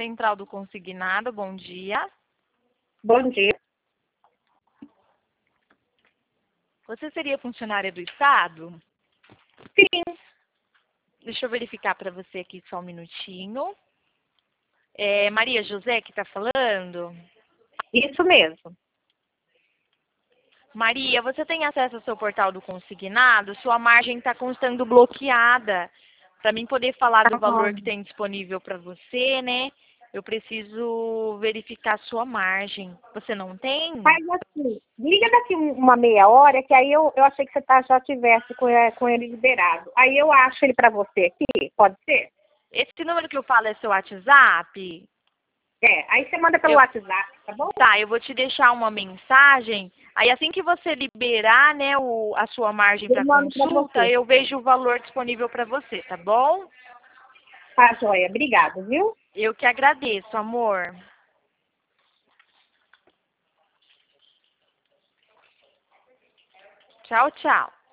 Central do Consignado, bom dia. Bom dia. Você seria funcionária do Estado? Sim, Deixa eu verificar para você aqui só um minutinho. É Maria José que está falando? isso mesmo. Maria, você tem acesso ao seu portal do consignado? Sua margem está constando bloqueada. Para mim poder falar do valor que tem disponível para você, né? Eu preciso verificar a sua margem. Você não tem? Mas assim, liga daqui uma meia hora, que aí eu achei que você já tivesse com ele liberado. Aí eu acho ele para você aqui, pode ser? Esse número que eu falo é seu WhatsApp? Aí você manda pelo WhatsApp, tá bom? Tá, eu vou te deixar uma mensagem. Aí assim que você liberar, né, a sua margem para Eu mando pra consulta, você. eu vejo o valor disponível para você, tá bom? Tá, joia. Obrigada, viu? Eu que agradeço, amor. Tchau, tchau.